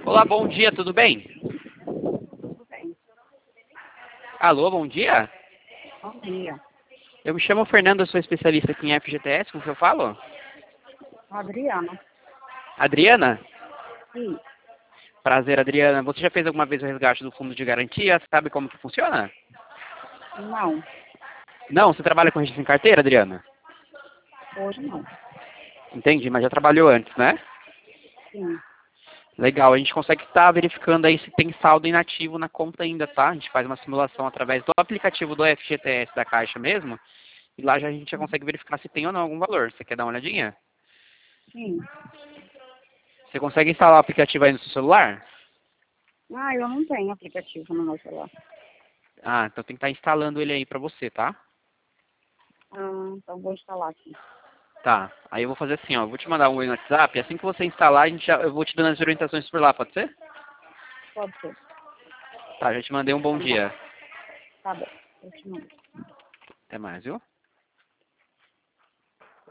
Olá, bom dia, tudo bem? Tudo bem. Alô, bom dia? Bom dia. Eu me chamo Fernando, eu sou especialista aqui em FGTS, com o que eu falo? Adriana. Adriana? Sim. Prazer, Adriana. Você já fez alguma vez o resgate do fundo de garantia? Sabe como que funciona? Não. Não? Você trabalha com registro em carteira, Adriana? Hoje não. Entendi, mas já trabalhou antes, né? Sim. Legal, a gente consegue estar verificando aí se tem saldo inativo na conta ainda, tá? A gente faz uma simulação através do aplicativo do FGTS da Caixa mesmo, e lá já a gente já consegue verificar se tem ou não algum valor. Você quer dar uma olhadinha? Sim. Você consegue instalar o aplicativo aí no seu celular? Ah, eu não tenho aplicativo no meu celular. Ah, então tem que estar instalando ele aí pra você, tá? Ah, então vou instalar aqui. Tá, aí eu vou fazer assim, ó, eu vou te mandar um oi no WhatsApp, e assim que você instalar, eu vou te dando as orientações por lá, pode ser? Pode ser. Tá, já te mandei um bom Então tá. dia. Tá bom. Eu te mando. Até mais, viu?